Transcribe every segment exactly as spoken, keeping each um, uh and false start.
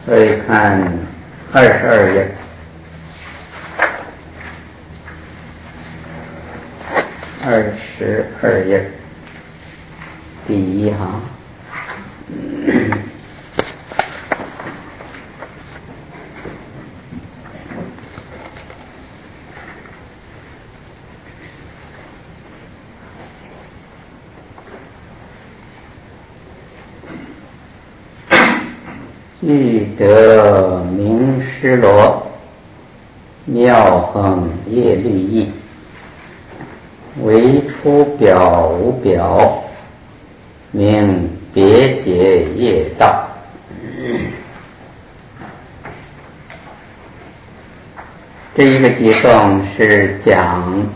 可以看二十二页，二十二页第一行。具得名师罗，妙横业律义，唯出表无表，名别解业道。这一个偈颂是讲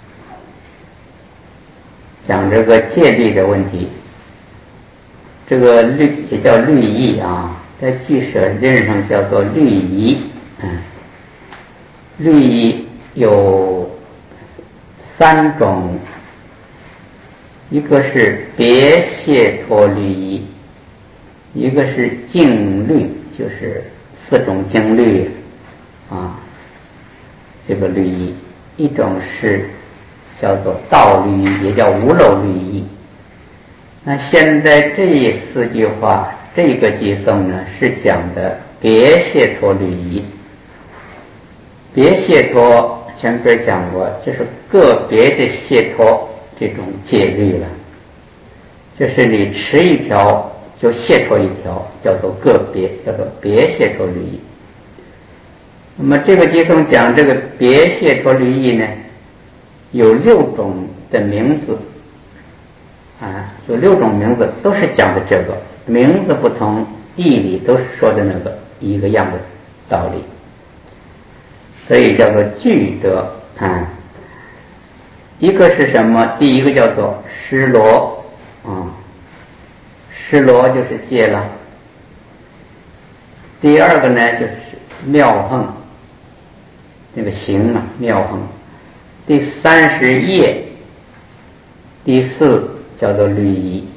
讲这个戒律的问题，这个律也叫律义啊。在俱舍论上叫做律仪，嗯，律仪有三种，一个是别解脱律仪，一个是净律，就是四种经律啊，这个律仪，一种是叫做道律仪，也叫无漏律仪。那现在这四句话。这个偈颂呢是讲的别解脱律仪。别解脱前边讲过，就是个别的解脱这种戒律了，就是你持一条就解脱一条，叫做个别，叫做别解脱律仪。那么这个偈颂讲这个别解脱律仪呢，有六种的名字啊，有六种名字都是讲的这个。名字不同，义理都是说的那个一个样的道理，所以叫做具得啊。一个是什么？第一个叫做施罗啊，施罗就是戒了。第二个呢就是妙横，那个行啊，妙横。第三是业，第四叫做律仪。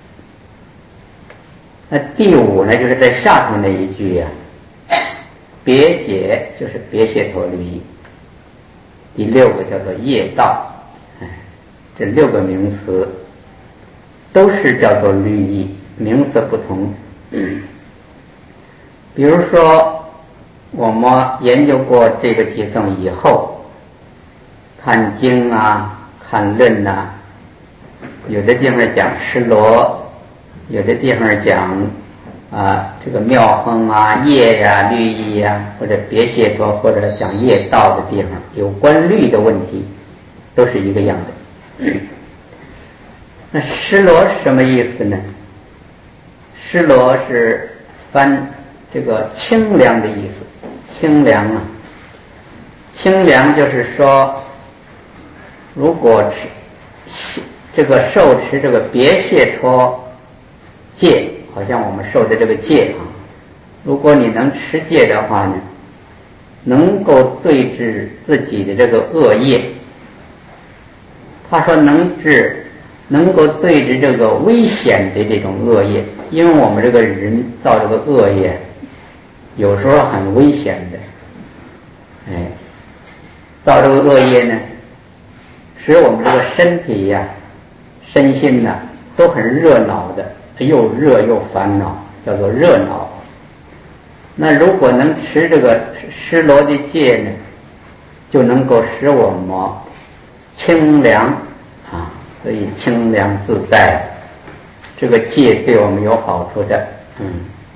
那第五呢，就是在下头那一句呀、啊，别解就是别解脱律仪。第六个叫做业道，哎，这六个名词都是叫做律仪，名词不同。嗯、比如说，我们研究过这个偈颂以后，看经啊，看论啊，有的地方讲施罗。有的地方讲啊，这个妙横啊、业呀、啊、律仪呀、啊，或者别解脱，或者讲业道的地方，有关律的问题，都是一个样的。嗯、那施罗是什么意思呢？施罗是翻这个清凉的意思，清凉啊，清凉就是说，如果持这个受持这个别解脱。戒，好像我们受的这个戒啊，如果你能持戒的话呢，能够对治自己的这个恶业。他说能治，能够对治这个危险的这种恶业，因为我们这个人造这个恶业，有时候很危险的，哎，造这个恶业呢，使我们这个身体呀、啊、身心呐、啊、都很热闹的。又热又烦恼，叫做热恼。那如果能持这个施罗的戒呢，就能够使我们清凉啊，所以清凉自在。这个戒对我们有好处的。嗯。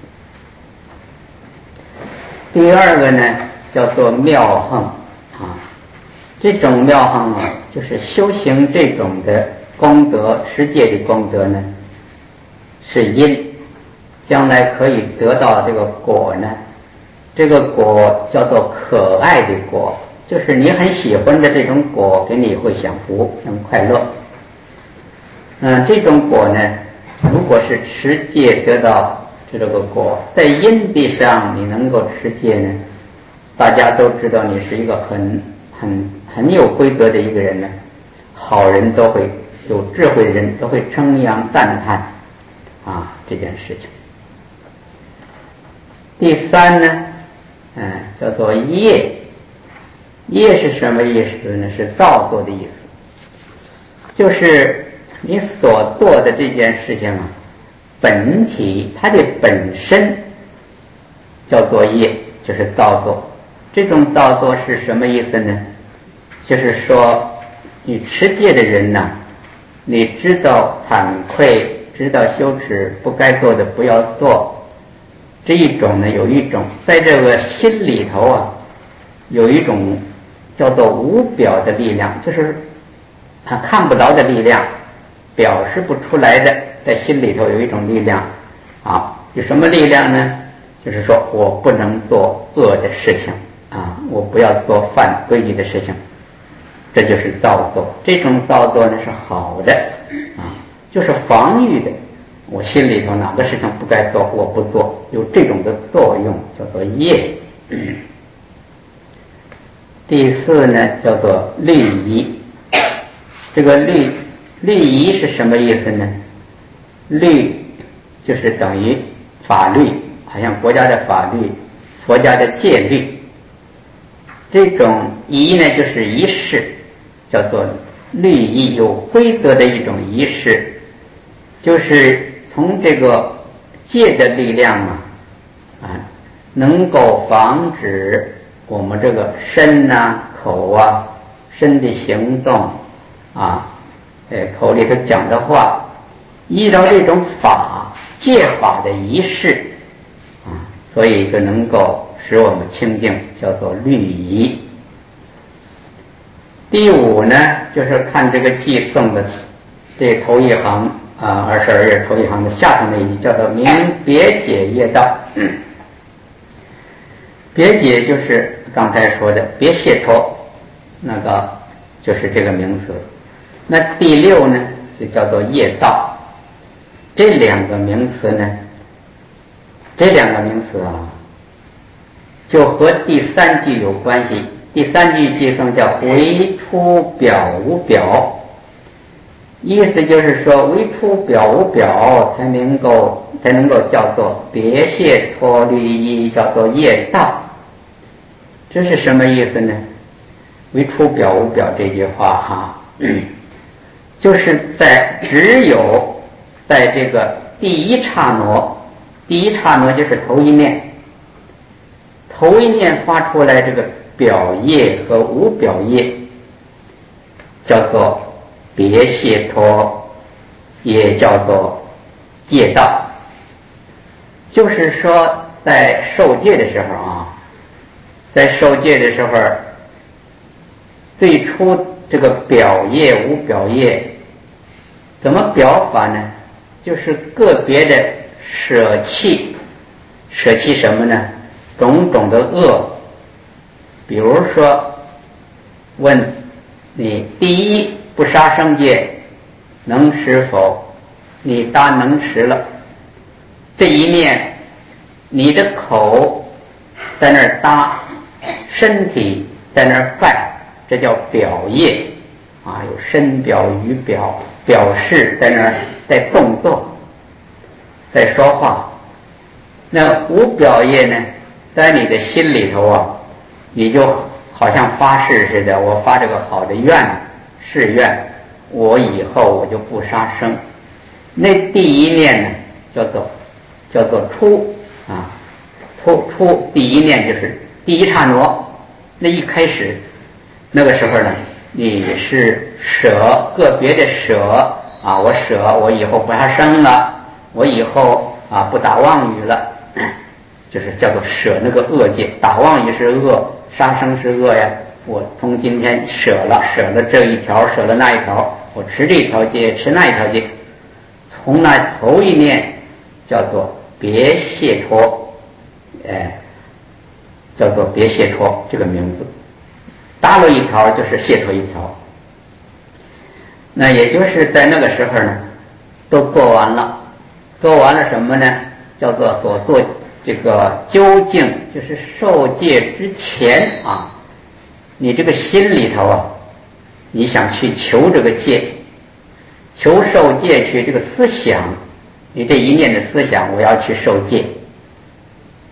第二个呢，叫做妙横啊，这种妙横啊，就是修行这种的功德，持戒的功德呢。是因，将来可以得到这个果呢，这个果叫做可爱的果，就是你很喜欢的这种果，给你会享福，很快乐。嗯，这种果呢，如果是持戒得到这个果，在因地上你能够持戒呢，大家都知道你是一个很很很有规则的一个人呢，好人都会有智慧的人都会称扬赞叹。啊，这件事情。 第三呢，嗯，叫做业。业是什么意思呢？是造作的意思，就是你所做的这件事情啊，本体它的本身叫做业，就是造作。这种造作是什么意思呢？就是说你持戒的人呢，你知道惭愧，知道羞耻，不该做的不要做。这一种呢，有一种在这个心里头啊，有一种叫做无表的力量，就是他看不到的力量，表示不出来的，在心里头有一种力量啊。有什么力量呢？就是说我不能做恶的事情啊，我不要做犯规矩的事情，这就是造作。这种造作呢是好的啊，就是防御的。我心里头哪个事情不该做我不做，有这种的作用，叫做业。第四呢叫做律仪。这个律律仪是什么意思呢？律就是等于法律，好像国家的法律，佛家的戒律。这种仪呢就是仪式，叫做律仪，有规则的一种仪式，就是从这个戒的力量啊，啊，能够防止我们这个身啊、口啊、身的行动啊，呃，口里头讲的话，依照这种法戒法的仪式啊，所以就能够使我们清净，叫做律仪。第五呢，就是看这个寄诵的这头一行啊，二十二页头一行的下头那一句，叫做明别解业道。嗯，别解就是刚才说的别解脱，那个就是这个名词。那第六呢，就叫做业道。这两个名词呢，这两个名词啊，就和第三句有关系。第三句寄诵叫唯出表无表，意思就是说唯出表无表才能够才能够叫做别解脱律仪，叫做业道。这是什么意思呢？唯出表无表这句话哈，嗯，就是在只有在这个第一刹那，第一刹那就是头一念，头一念发出来这个表业和无表业，叫做别解脱，也叫做业道。就是说在受戒的时候啊，在受戒的时候，最初这个表业无表业怎么表法呢？就是个别的舍弃，舍弃什么呢？种种的恶。比如说问你，第一不杀生戒能持否？你答能持了，这一念你的口在那儿答，身体在那儿拜，这叫表业啊，有身表语表，表示在那儿在动作，在说话。那无表业呢，在你的心里头啊，你就好像发誓似的，我发这个好的愿誓愿，我以后我就不杀生。那第一念呢，叫做叫做出啊，出出第一念就是第一刹那，那一开始那个时候呢，你是舍个别的舍啊，我舍我以后不杀生了，我以后啊不打妄语了，就是叫做舍那个恶戒。打妄语是恶，杀生是恶呀。我从今天舍了，舍了这一条，舍了那一条，我持这一条戒，持那一条戒。从那头一念叫做别解脱，哎，叫做别解脱这个名字。搭了一条就是解脱一条。那也就是在那个时候呢，都做完了，做完了什么呢？叫做所做这个究竟，就是受戒之前啊，你这个心里头啊，你想去求这个戒，求受戒去这个思想，你这一念的思想，我要去受戒，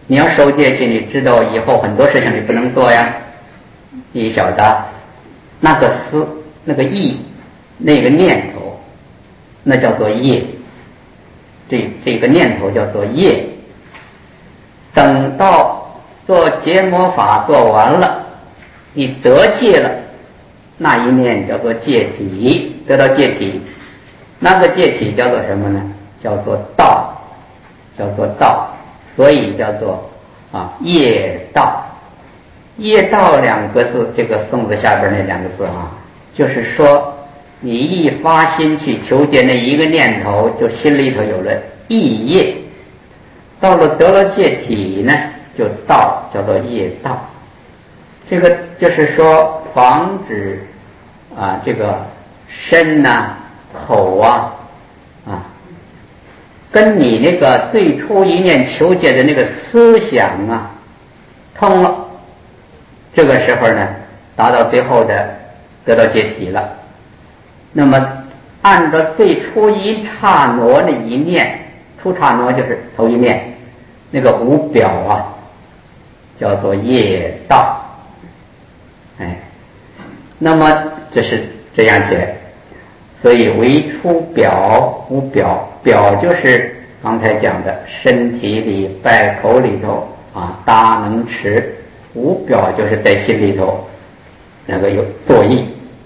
你要受戒气，你知道以后很多事情你不能做呀，你晓得那个思、那个意、那个念头，那叫做业。这这个念头叫做业。等到做结魔法做完了，你得戒了，那一念叫做戒体，得到戒体，那个戒体叫做什么呢？叫做道，叫做道，所以叫做啊业道。业道两个字，这个颂字下边那两个字啊，就是说你一发心去求戒那一个念头，就心里头有了意业，到了得了戒体呢，就道，叫做业道。这个就是说防止啊这个身呐、啊、口啊啊跟你那个最初一念求戒的那个思想啊通了，这个时候呢达到最后的得到戒体了。那么按照最初一刹那那一念，初刹那就是头一念，那个无表啊叫做业道。哎，那么这是这样写，所以为出表无表，表就是刚才讲的身体里拜口里头啊大能持，无表就是在心里头那个有作意。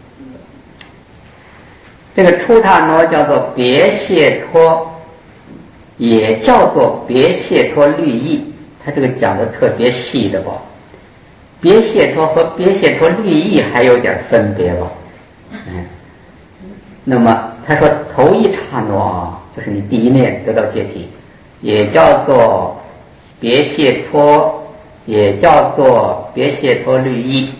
这个出刹那叫做别解脱，也叫做别解脱律意，他这个讲的特别细的吧。别解脱和别解脱律意还有点分别吧。嗯，那么他说头一刹那啊，就是你第一念得到戒体，也叫做别解脱，也叫做别解脱律意，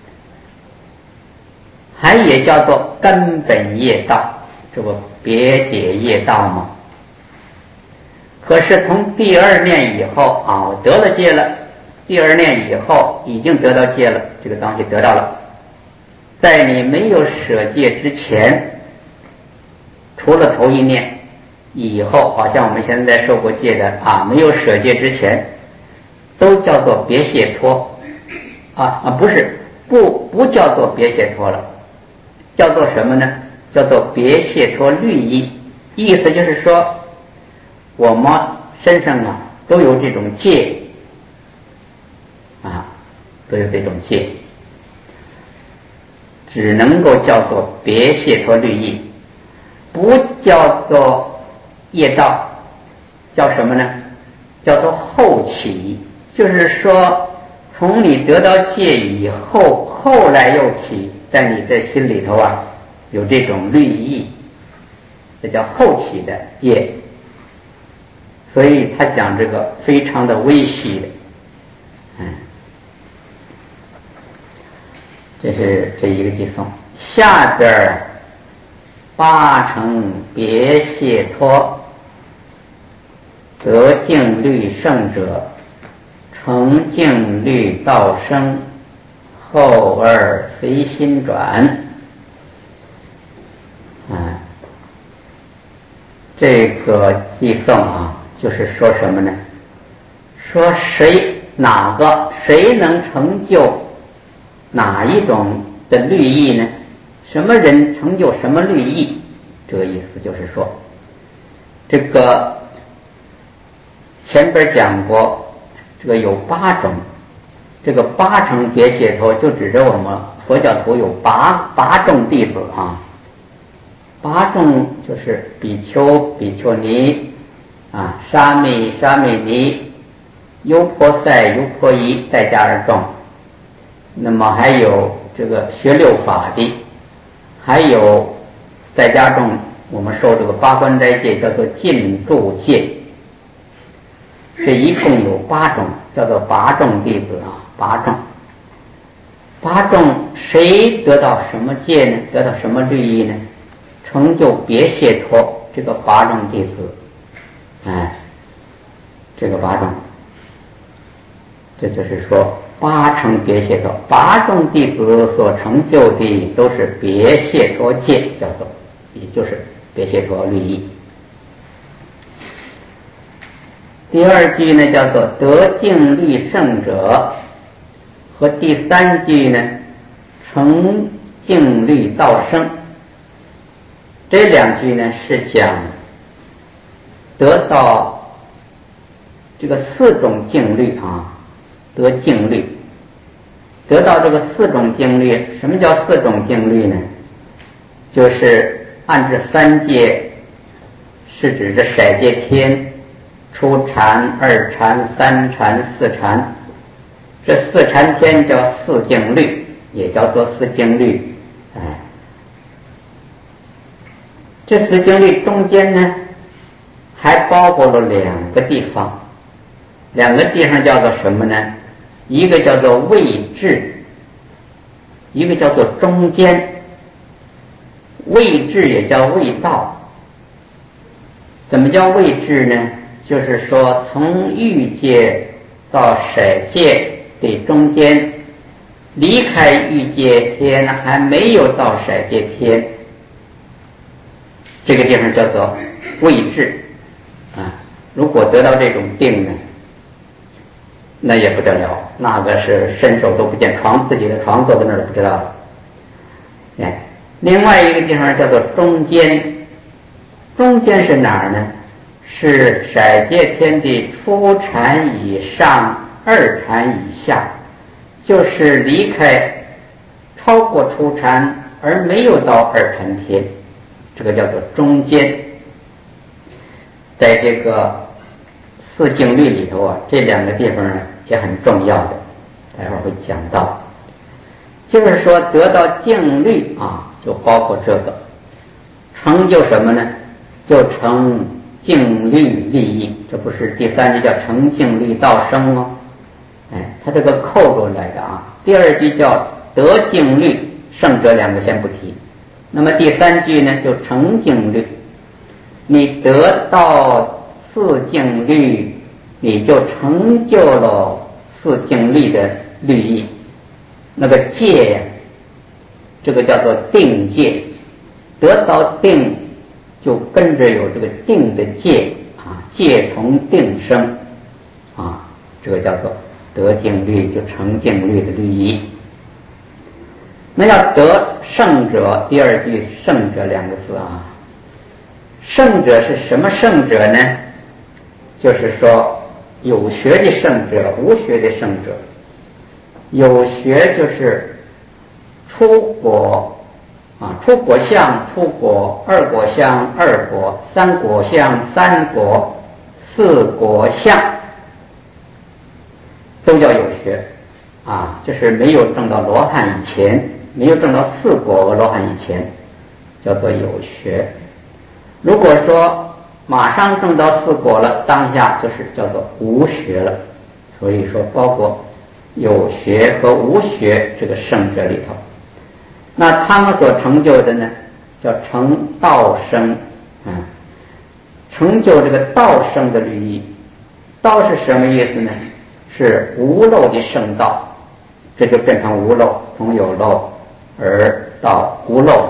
还也叫做根本业道，这不别解业道吗？可是从第二念以后啊，我得了戒了，第二念以后已经得到戒了，这个东西得到了，在你没有舍戒之前，除了头一念以后，好像我们现在受过戒的啊，没有舍戒之前都叫做别解脱啊啊，不是不不叫做别解脱了，叫做什么呢？叫做别解脱律意，意思就是说我们身上啊都有这种戒啊，都有这种戒，只能够叫做别解脱律意，不叫做业道，叫什么呢？叫做后起，就是说从你得到戒以后，后来又起在你的心里头啊有这种律意，这叫后起的业。所以他讲这个非常的微细的。嗯，这是这一个偈颂。下边八成别解脱，得净律胜者，成净律道生，后二随心转。啊，这个偈颂啊，就是说什么呢？说谁哪个谁能成就哪一种的律意呢？什么人成就什么律意？这个意思就是说，这个前边讲过，这个有八种，这个八成别解脱就指着我们佛教徒有八八众弟子啊。八众就是比丘、比丘尼啊、沙弥、沙弥尼、优婆塞、优婆夷，在家而众。那么还有这个学六法的，还有在家众我们受这个八关斋戒，叫做禁住戒。这一共有八种，叫做八众弟子啊，八众。八众谁得到什么戒呢？得到什么律意呢？成就别解脱，这个八众弟子，哎，这个八众，这就是说八成别解脱，八众弟子所成就的都是别解脱戒，叫做，也就是别解脱律意。 第二句呢叫做得静虑胜者，和第三句呢成静虑道生。这两句呢是讲得到这个四种静虑啊，得静虑，得到这个四种静虑。什么叫四种静虑呢？就是按这三界是指这色界天、初禅、二禅、三禅、四禅。这四禅天叫四静虑，也叫做四静虑。哎，这四静虑中间呢还包括了两个地方，两个地方叫做什么呢？一个叫做位置，一个叫做中间。位置也叫味道。怎么叫位置呢？就是说从欲界到色界的中间，离开欲界天还没有到色界天，这个地方叫做位置啊。如果得到这种定呢，那也不得了，那个是伸手都不见床，自己的床坐在那儿都不知道了。哎，另外一个地方叫做中间。中间是哪儿呢？是色界天的初禅以上，二禅以下，就是离开超过初禅而没有到二禅天，这个叫做中间。在这个四静虑里头啊，这两个地方呢也很重要的，待会儿会讲到。就是说得到静虑啊，就包括这个成就什么呢？就成静虑利益。这不是第三句叫成静虑道生吗？哎，它这个扣着来的啊。第二句叫得静虑胜者，两个先不提。那么第三句呢就成静虑，你得到四静虑，你就成就了四静虑的律义。那个戒呀，这个叫做定戒，得到定就跟着有这个定的戒啊，戒从定生啊，这个叫做得静虑，就成静虑的律义。那要得胜者，第二句胜者两个字啊，胜者是什么胜者呢？就是说有学的胜者，无学的胜者。有学就是出果啊，出果相出果，二果相二果，三果相三果，四果相，都叫有学啊。就是没有证到罗汉以前，没有证到四果和罗汉以前，叫做有学。如果说马上证到四果了，当下就是叫做无学了。所以说包括有学和无学这个圣者里头，那他们所成就的呢叫成道生啊，成就这个道生的律义。道是什么意思呢？是无漏的圣道，这就变成无漏，从有漏而到无漏。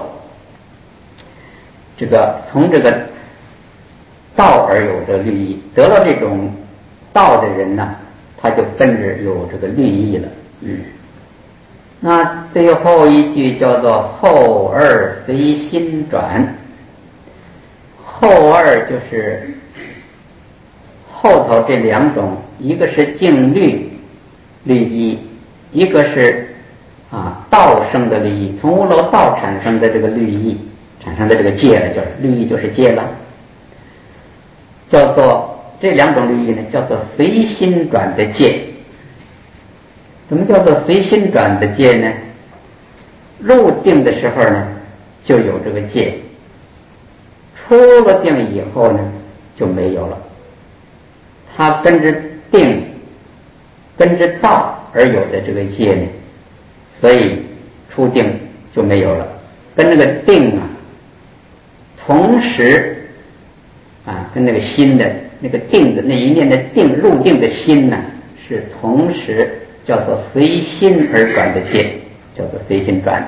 这个从这个道而有这律义，得了这种道的人呢，他就跟着有这个律义了。嗯，那最后一句叫做后二随心转。后二就是后头这两种，一个是静虑律义，一个是啊道生的律义，从无漏道产生的这个律义，产生的这个戒了，就是律义就是戒了。叫做这两种律义呢，叫做随心转的戒。什么叫做随心转的戒呢？入定的时候呢，就有这个戒；出了定以后呢，就没有了。它跟着定、跟着道而有的这个戒呢，所以出定就没有了。跟那个定啊，同时啊，跟那个心的那个定的那一念的定入定的心呢，是同时叫做随心而转的戒，叫做随心转。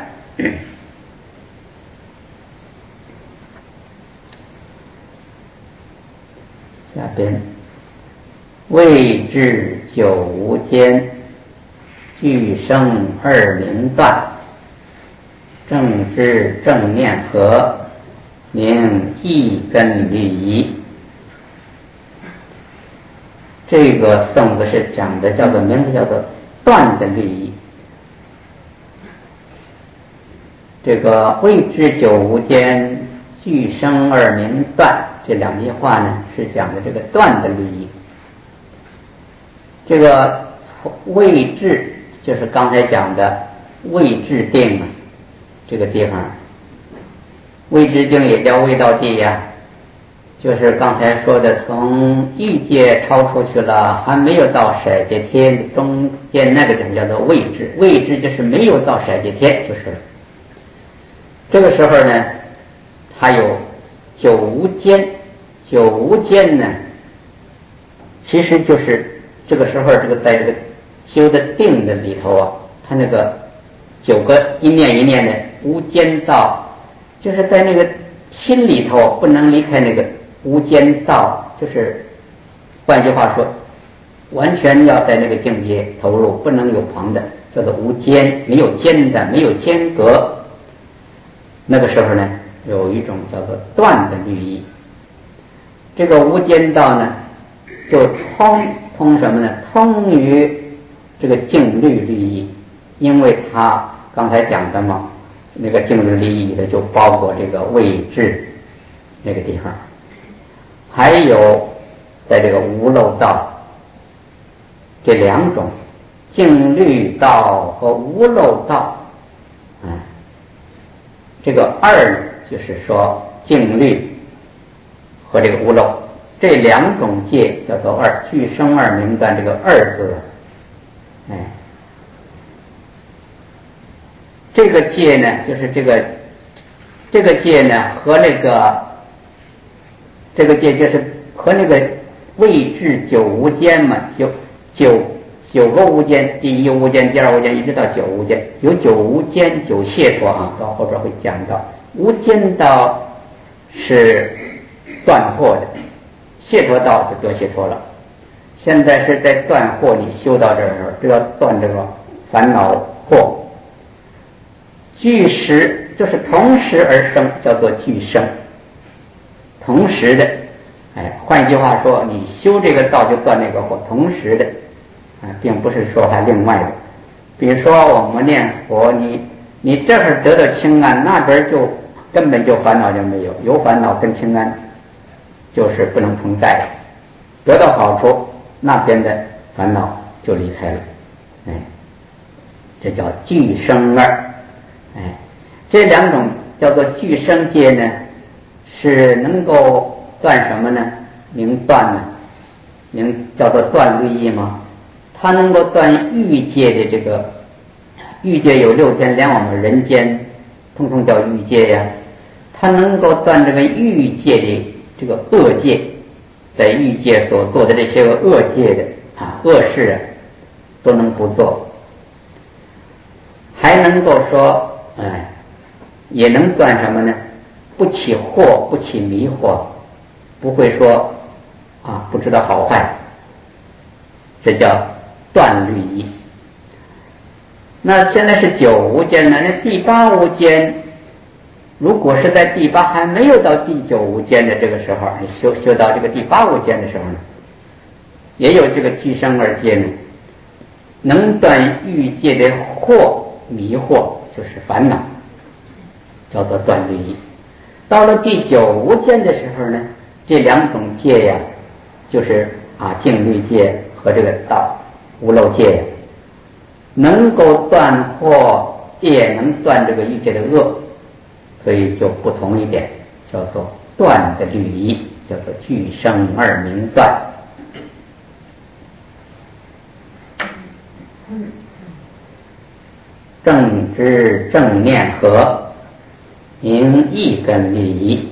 下边谓至九无间，俱生二名断，正知正念合，名一根律仪。这个颂子是讲的，叫做名字叫做断的律仪。这个谓至九无间，俱生二名断，这两句话呢是讲的这个断的律仪。这个位置就是刚才讲的位置定啊，这个地方位置定也叫位道地呀、啊，就是刚才说的从欲界超出去了，还没有到色界天中间那个地方叫做位置，位置就是没有到色界天就是了。这个时候呢，它有九无间，九无间呢，其实就是这个时候，这个在这个修的定的里头啊，它那个九个一念一念的无间道，就是在那个心里头不能离开那个无间道，就是换句话说，完全要在那个境界投入，不能有旁的，叫做无间，没有间的，没有间隔。那个时候呢，有一种叫做断的律仪。这个无间道呢，就通通什么呢？通于这个静虑律仪，因为它刚才讲的嘛，那个静虑律仪的就包括这个位置那个地方，还有在这个无漏道这两种静虑道和无漏道，嗯，这个二呢，就是说静虑和这个无漏。这两种戒叫做二，俱生二名断，这个二字，哎，这个戒呢，就是这个这个戒呢和那个这个戒就是和那个位置九无间嘛，九九九个无间，第一无间，第二无间，一直到九无间，有九无间九解脱啊，到后边会讲到无间道是断惑的。解脱道就得解脱了，现在是在断惑，你修到这儿就要断这个烦恼惑。俱时就是同时而生，叫做俱生，同时的，哎，换一句话说，你修这个道就断那个惑，同时的，啊，并不是说还另外的。比如说我们念佛，你你这会儿得到清安，那边就根本就烦恼就没有，有烦恼跟清安就是不能同在，得到好处，那边的烦恼就离开了，哎，这叫俱生二，哎，这两种叫做俱生戒呢，是能够断什么呢？明断呢，明叫做断律仪嘛，它能够断欲界的这个欲界有六天，连我们人间通通叫欲界呀，它能够断这个欲界的这个恶戒，在欲界所做的这些个恶戒的啊恶事啊，都能不做，还能够说，哎，也能断什么呢？不起惑，不起迷惑，不会说啊不知道好坏，这叫断律仪。那现在是九无间呢，那第八无间。如果是在第八还没有到第九无间的这个时候，你修修到这个第八无间的时候呢，也有这个俱生二戒呢，能断欲界的惑迷惑，就是烦恼，叫做断律仪。到了第九无间的时候呢，这两种戒呀，就是啊静虑戒和这个道无漏戒呀，能够断惑，也能断这个欲界的恶。所以就不同一点，叫做断的律仪，叫做俱生二名断。正知正念合，名一根律仪。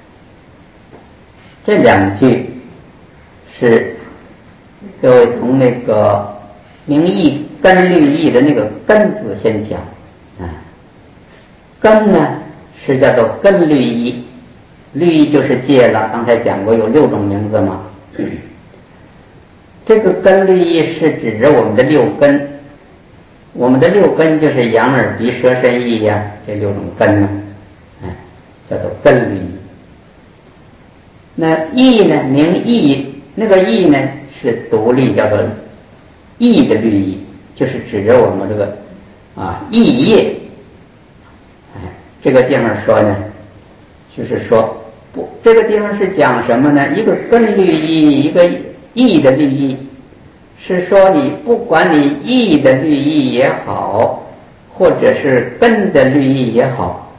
这两句是各位从那个名一根律仪的那个根字先讲啊，根呢是叫做根律仪，律仪就是戒了，刚才讲过有六种名字嘛。 这个根律意是指着我们的六根，我们的六根就是眼耳鼻舌身意呀、啊，这六种根呢，哎，叫做根律意。那意呢，名意，那个意呢是独立，叫做意的律意，就是指着我们这个啊意业。哎，这个地方说呢，就是说不，这个地方是讲什么呢？一个根律意，一个意的律意，是说你不管你意的律意也好，或者是根的律意也好，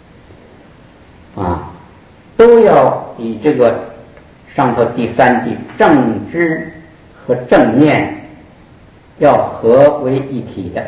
啊，都要以这个上头第三句正知和正念要合为一体的。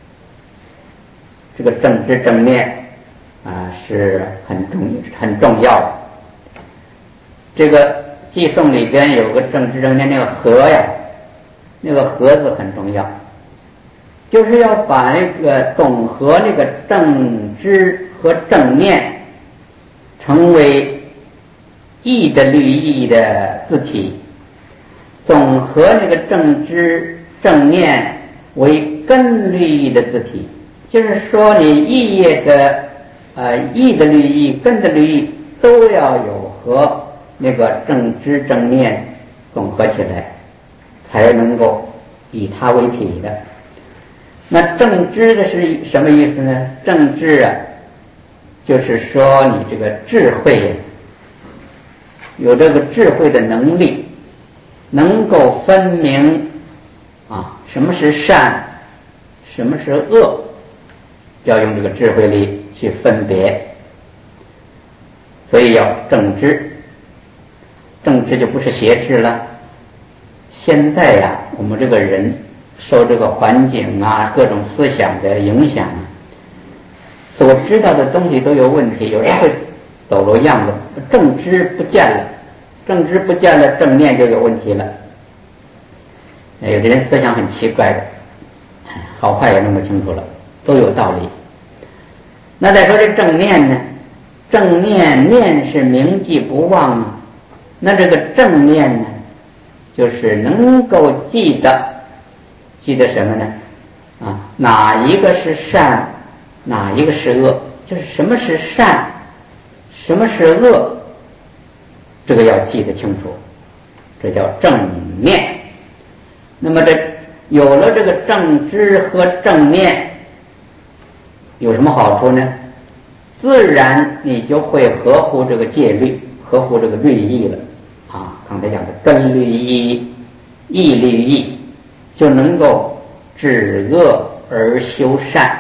这个正知正念啊是很重很重要的。这个偈颂里边有个正知正念，那个合呀，那个合字很重要，就是要把那个总和那个正知和正念成为意的律意的字体，总和那个正知正念为根律意的字体，就是说你意业的呃意的律意、根的律意都要有和那个正知正念总合起来，才能够以它为体的。那正知的是什么意思呢？正知啊，就是说你这个智慧，有这个智慧的能力，能够分明啊什么是善，什么是恶，要用这个智慧力去分别，所以要正知。正知就不是邪知了。现在呀、啊，我们这个人受这个环境啊各种思想的影响，所知道的东西都有问题，有人会走漏样子，正知不见了，正知不见了，正念就有问题了。有的人思想很奇怪的，好坏也弄不清楚了，都有道理。那再说这正念呢，正念念是铭记不忘啊，那这个正念呢，就是能够记得，记得什么呢？啊，哪一个是善，哪一个是恶，就是什么是善，什么是恶，这个要记得清楚，这叫正念。那么这有了这个正知和正念，有什么好处呢？自然你就会合乎这个戒律，合乎这个律意了啊。刚才讲的根律意、义律意，就能够止恶而修善。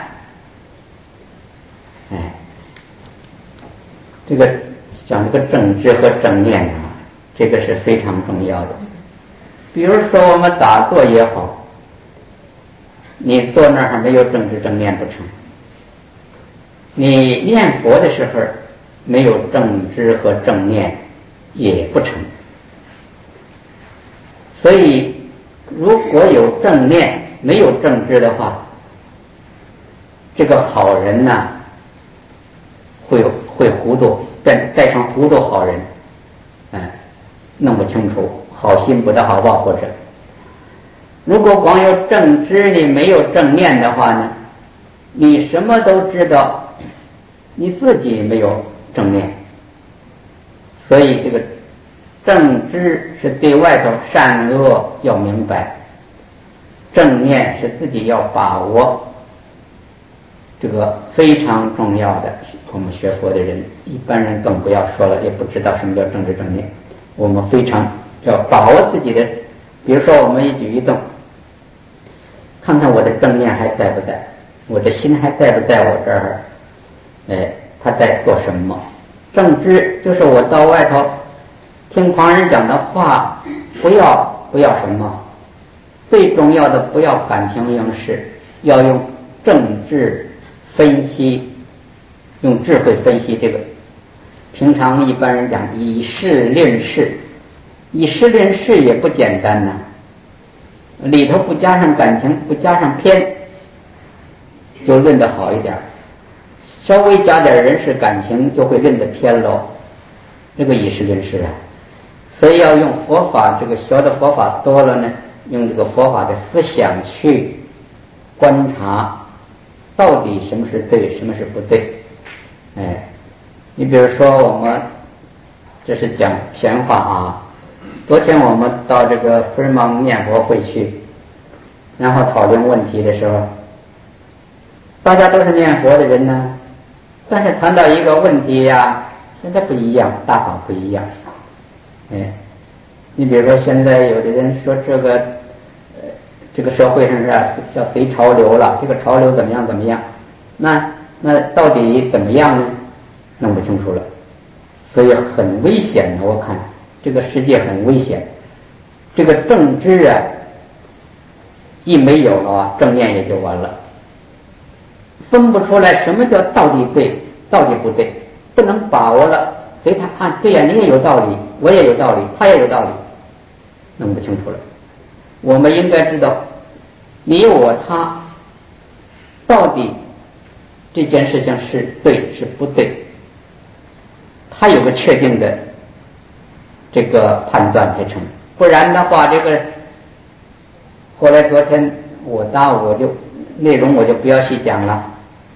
哎，这个讲这个正知和正念啊，这个是非常重要的。比如说我们打坐也好，你坐那儿还没有正知正念不成，你念佛的时候没有正知和正念也不成。所以如果有正念没有正知的话，这个好人呢、啊、会会糊涂，变带上糊涂好人，哎，弄不清楚，好心不得好报。或者如果光有正知你没有正念的话呢，你什么都知道，你自己没有正念。所以这个正知是对外头善恶要明白，正念是自己要把握，这个非常重要的。我们学佛的人，一般人更不要说了，也不知道什么叫正知正念。我们非常要把握自己的，比如说我们一举一动，看看我的正念还在不在，我的心还在不在我这儿，哎，他在做什么。正知就是我到外头听旁人讲的话，不要不要什么，最重要的不要感情用事，要用正智分析，用智慧分析这个。平常一般人讲以事论事，以事论事也不简单呐、啊，里头不加上感情，不加上偏，就论得好一点，稍微加点人事感情就会论得偏喽。这个以事论事啊，所以要用佛法，这个学的佛法多了呢， 用这个佛法的思想去观察，到底什么是对，什么是不对。哎，你比如说我们这是讲闲话啊。昨天我们到这个福尔芒念佛会去，然后讨论问题的时候，大家都是念佛的人呢，但是谈到一个问题呀，现在不一样，大法不一样。哎，你比如说现在有的人说这个呃这个社会上是啊要随潮流了，这个潮流怎么样怎么样，那那到底怎么样呢？弄不清楚了，所以很危险的。我看这个世界很危险，这个正知啊一没有了啊，正念也就完了，分不出来什么叫到底对，到底不对，不能把握了。所以他看对呀、啊，你也有道理，我也有道理，他也有道理，弄不清楚了。我们应该知道，你我他到底这件事情是对是不对，他有个确定的这个判断才成。不然的话，这个后来昨天我答我就内容我就不要细讲了。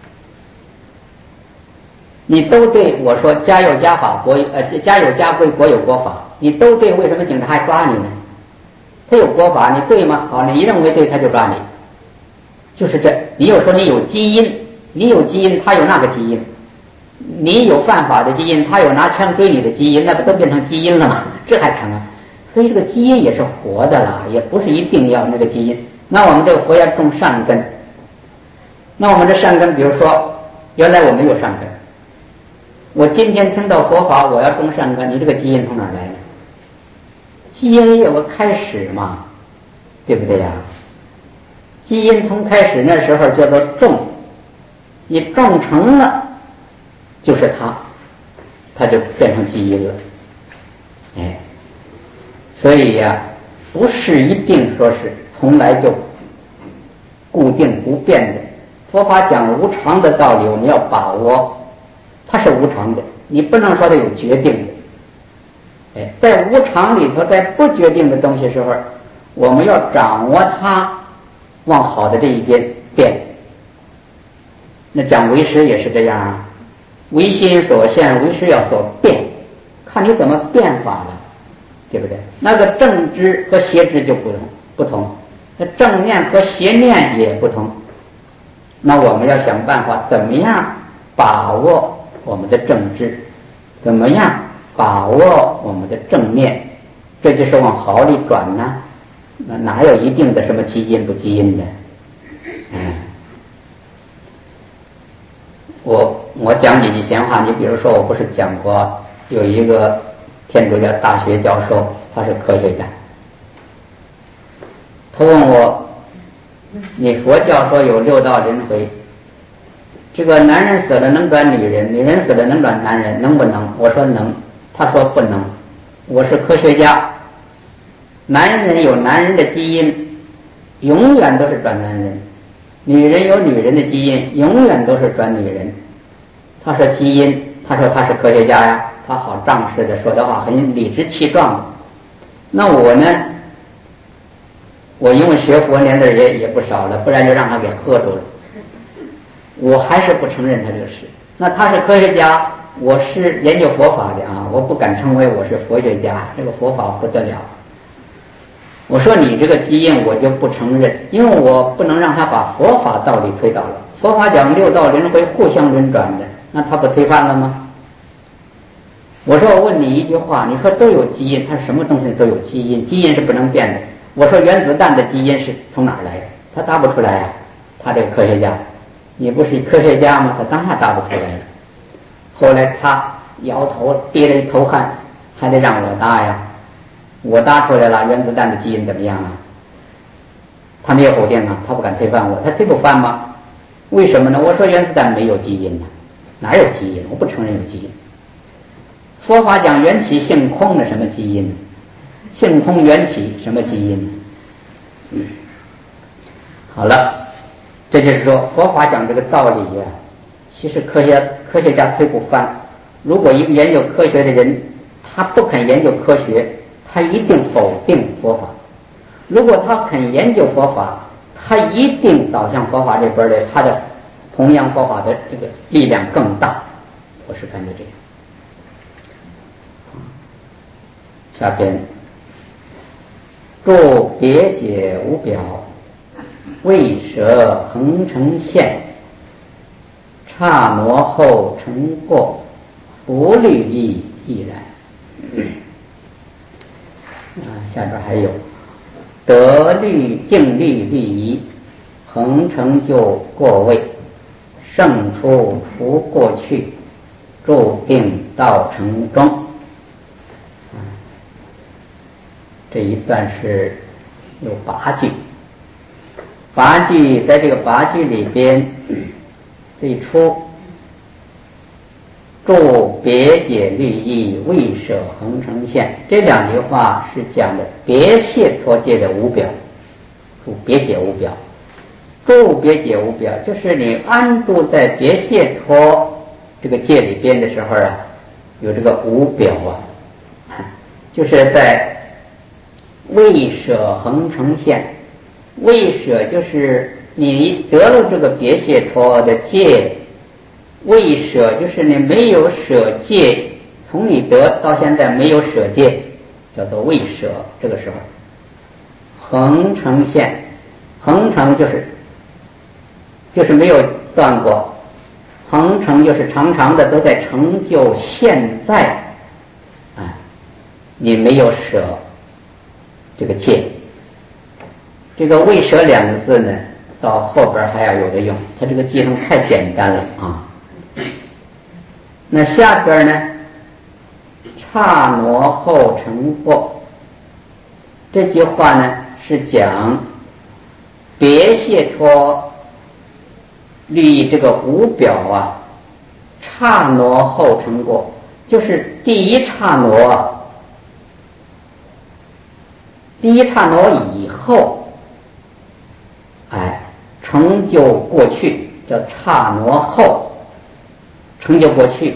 你都对，我说家有家法，国呃家有家规，国有国法，你都对，为什么警察还抓你呢？他有国法，你对吗？好，你认为对，他就抓你。就是这，你又说你有基因，你有基因，他有那个基因，你有犯法的基因，他有拿枪追你的基因，那不都变成基因了吗？这还成啊？所以这个基因也是活的啦，也不是一定要那个基因。那我们这个佛要种善根，那我们这善根，比如说原来我没有善根，我今天听到佛法，我要种善根，你这个基因从哪儿来呢？基因有个开始嘛，对不对呀？基因从开始那时候叫做种，你种成了就是它，它就变成基因了。哎，所以呀，不是一定说是从来就固定不变的。佛法讲无常的道理，我们要把握，它是无常的，你不能说它有决定的。哎，在无常里头，在不决定的东西时候，我们要掌握它往好的这一边变。那讲为师也是这样啊，唯心所现，唯识要所变，看你怎么变法了，对不对？那个正知和邪知就不同，不同，那正念和邪念也不同。那我们要想办法，怎么样把握我们的正知，怎么样把握我们的正念，这就是往好里转呢。那哪有一定的什么基因不基因的？嗯，我我讲几句闲话。你比如说，我不是讲过有一个天主教大学教授，他是科学家，他问我，你佛教说有六道轮回，这个男人死了能转女人，女人死了能转男人，能不能？我说能。他说不能。我是科学家，男人有男人的基因，永远都是转男人；女人有女人的基因，永远都是转女人。他说基因，他说他是科学家呀，他好仗势的说的话很理直气壮的。那我呢，我因为学佛年头也也不少了，不然就让他给喝住了。我还是不承认他这个事。那他是科学家，我是研究佛法的啊，我不敢称为我是佛学家，这个佛法不得了。我说你这个基因我就不承认，因为我不能让他把佛法道理推倒了。佛法讲六道轮回互相轮转的，那他不推翻了吗？我说我问你一句话，你说都有基因，它是什么东西都有基因，基因是不能变的。我说原子弹的基因是从哪儿来的？他答不出来呀、啊。他这个科学家，你不是科学家吗？他当下答不出来了。后来他摇头憋了一头汗，还得让我答呀。我答出来了，原子弹的基因怎么样啊？他没有否定啊，他不敢推翻我，他推不翻吗？为什么呢？我说原子弹没有基因呢，哪有基因？我不承认有基因。佛法讲缘起性空的什么基因？性空缘起什么基因？嗯，好了，这就是说佛法讲这个道理呀、啊，其实科学科学家推不翻。如果一个研究科学的人，他不肯研究科学，他一定否定佛法。 如果他肯研究佛法，他一定导向佛法这边的，他的弘扬佛法的这个力量更大。我是感觉这样。下边注别解无表，未舍横成线，刹挪后成过，不律意亦然。啊，下边还有得律净律律仪，恒成就过位，胜出除过去，注定道成中。啊，这一段是有八句，八句在这个八句里边，最初注别解律意，未舍横成线，这两句话是讲的别解脱界的无表。注别解无表，注别解无表就是你安住在别解脱这个界里边的时候啊，有这个无表啊，就是在未舍横成线。未舍就是你得了这个别解脱的界，未舍就是你没有舍戒，从你得到现在没有舍戒，叫做未舍。这个时候横成线，横成就是就是没有断过，横成就是长长的都在成就现在啊，你没有舍这个戒。这个未舍两个字呢，到后边还要有的用，它这个记声太简单了啊。那下边呢，刹挪后成过，这句话呢是讲别解脱律这个无表啊，刹挪后成过，就是第一刹挪啊，第一刹挪以后，哎，成就过去，叫刹挪后成就过去。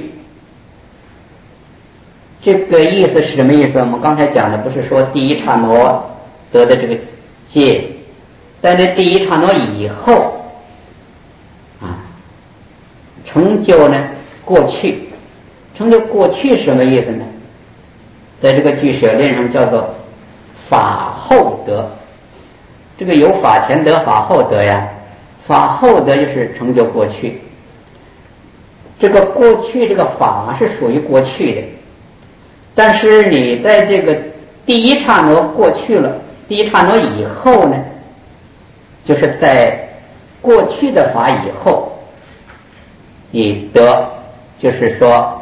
这个意思是什么意思？我们刚才讲的不是说第一刹挪得的这个戒，但是第一刹挪以后啊，成就呢过去，成就过去什么意思呢？在这个俱舍论上叫做法后得。这个有法前得，法后得呀，法后得就是成就过去。这个过去这个法是属于过去的，但是你在这个第一刹那过去了，第一刹那以后呢，就是在过去的法以后，你得就是说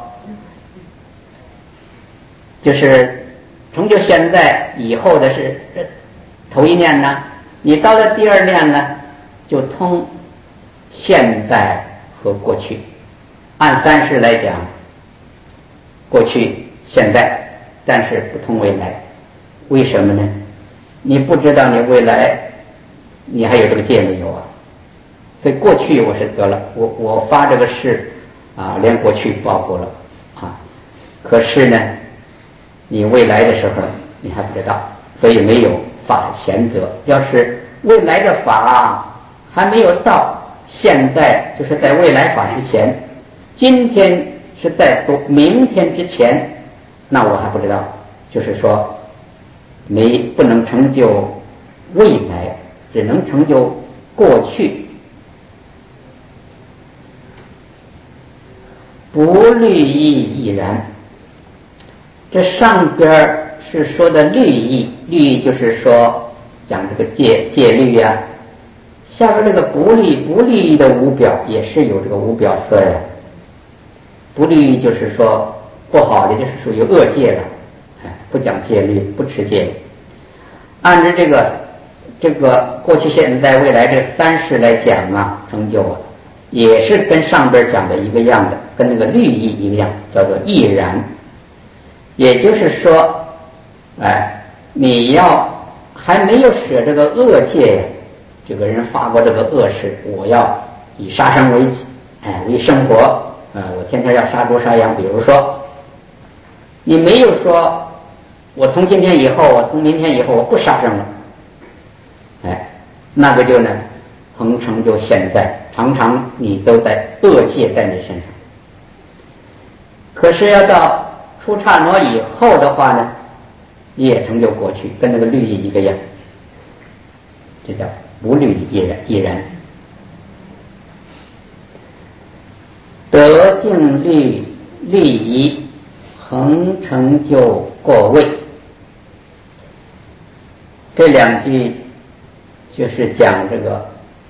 就是成就现在以后的是头一念呢，你到了第二念呢，就通现在和过去。按三世来讲，过去现在，但是不通未来。为什么呢？你不知道你未来你还有这个戒没有啊？所以过去我是得了，我我发这个誓啊，连过去报过了啊。可是呢，你未来的时候你还不知道，所以没有法前得。要是未来的法还没有到，现在就是在未来法之前，今天是在明天之前，那我还不知道，就是说没不能成就未来，只能成就过去。不律意亦然。这上边是说的律意，律意就是说讲这个戒戒律啊。下边这个不律不律意的无表也是有这个无表色呀。不律意就是说不好的，就是属于恶戒了，不讲戒律，不持戒。按照这个这个过去现在未来这三世来讲啊，成就啊也是跟上边讲的一个样的，跟那个律意一样，叫做亦然。也就是说，哎，你要还没有舍这个恶戒呀，这个人发过这个恶誓，我要以杀生为哎为生活，呃，我天天要杀猪杀羊。比如说，你没有说，我从今天以后，我从明天以后我不杀生了， 哎，那个就呢恒成就现在，常常你都在恶界在你身上。可是要到出刹那以后的话呢，也成就过去，跟那个律仪一个样，这叫无律仪亦然亦然。得净律律仪，恒成就过位。这两句就是讲这个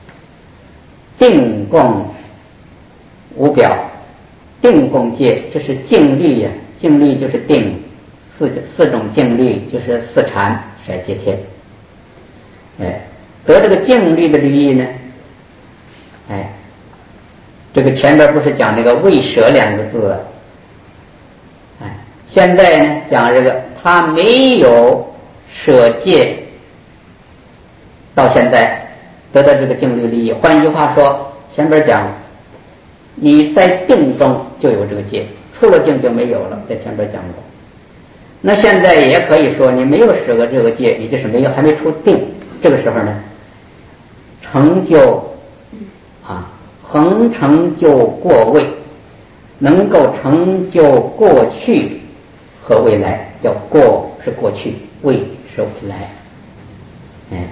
定共无表，定共界就是净律呀，净律就是定，四四种净律就是四禅色界天。哎，得这个净律的律仪呢，哎，这个前边不是讲那个未舍两个字啊，哎，现在呢讲这个他没有舍戒，到现在得到这个净律利益。换句话说，前边讲你在定中就有这个戒，出了定就没有了，在前边讲过。那现在也可以说你没有舍过这个戒，也就是没有还没出定，这个时候呢成就啊恒成就过位，能够成就过去和未来，叫过是过去，未是未来。哎，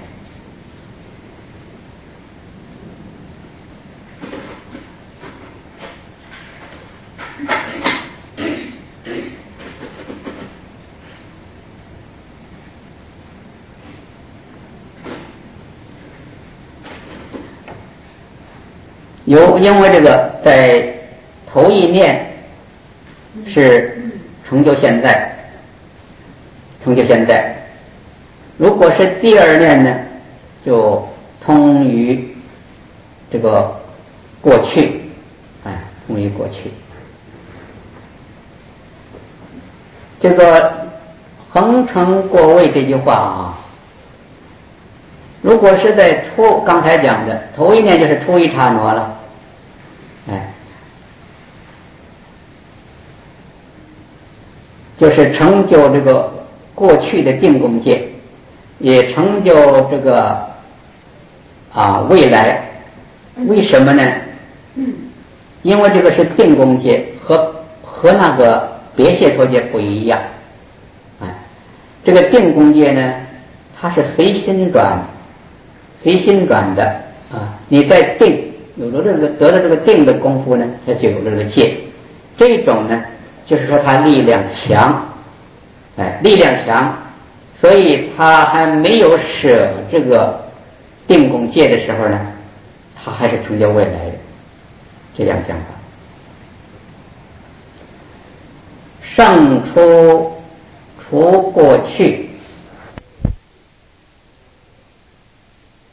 有因为这个在头一念是成就现在，成就现在。如果是第二念呢，就通于这个过去，哎，通于过去。这个恒成过位这句话啊，如果是在初刚才讲的头一念就是初一刹那了，哎，就是成就这个过去的定共界，也成就这个啊未来。为什么呢？因为这个是定共界，和和那个别解脱界不一样。哎，这个定共界呢，它是随心转，随心转的啊。你在定有了这个得了这个定的功夫呢，它就有了这个戒。这种呢，就是说它力量强，哎，力量强，所以他还没有舍这个定共戒的时候呢，他还是成就未来的，这样讲法。胜出除过去，